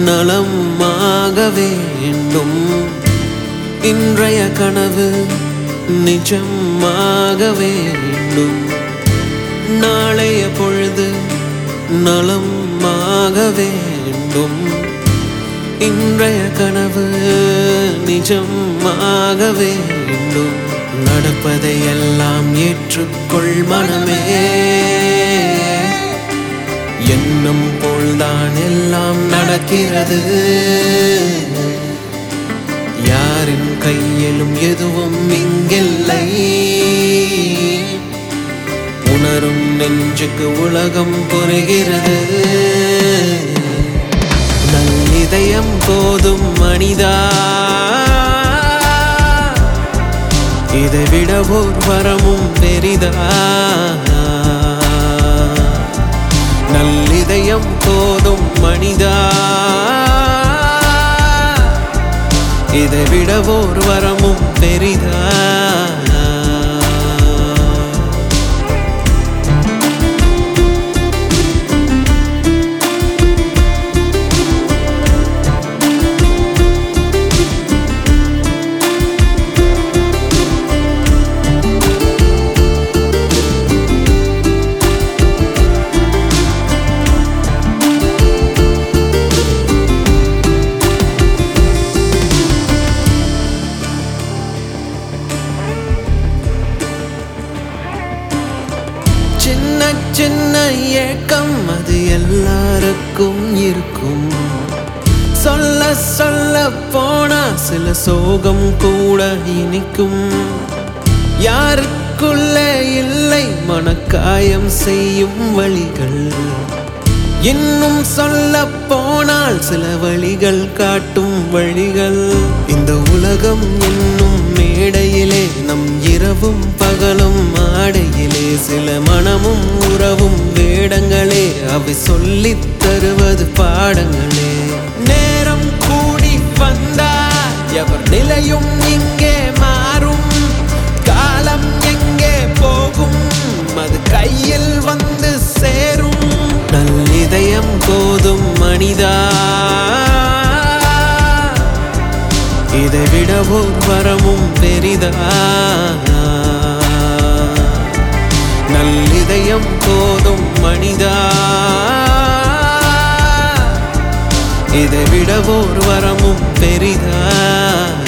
நலமாக வேண்டும். இன்றைய கனவு நிஜமாக வேண்டும். நாளைய பொழுது நலமாக வேண்டும். இன்றைய கனவு நிஜமாக வேண்டும். நடப்பதையெல்லாம் ஏற்றுக்கொள் மனமே. எண்ணம் போல்தான் எல்லாம் நடக்கிறது. யாரின் கையிலும் எதுவும் இங்கில்லை. உணரும் நெஞ்சுக்கு உலகம் புரிகிறது. நல்லிதயம் போதும் மனிதா, இதைவிட ஓர் வரமும் பெரிதா. நல்லிதயம் போதும் மனிதா, இதைவிட ஓர் வரமும் பெரிதா. சின்ன சின்ன ஏக்கம் அது எல்லாருக்கும் இருக்கும். சொல்ல சொல்ல போனா சில சோகம் கூட இனிக்கும். யாருக்குள்ளே இல்லை மனக்காயம் செய்யும் வழிகள். இன்னும் சொல்ல போனால் சில வழிகள் காட்டும் வழிகள். இந்த உலகம் என்னும் மேடையிலே நம் இரவும் பகலும் ஆடையிலே சில மனமும் உறவும் வேடங்களே. அவை சொல்லித் தருவது பாடங்களே. நேரம் கூடி வந்தால் எவர் நிலையும் இங்கே மாறும். காலம் எங்கே போகும் அது கையில் வந்து சேரும். நல்லிதயம் போதும் மனிதா, இதைவிட ஓர் வரமும் பெரிதா. நல்லிதயம் போதும் மனிதா, இதைவிட ஓர் வரமும் பெரிதா.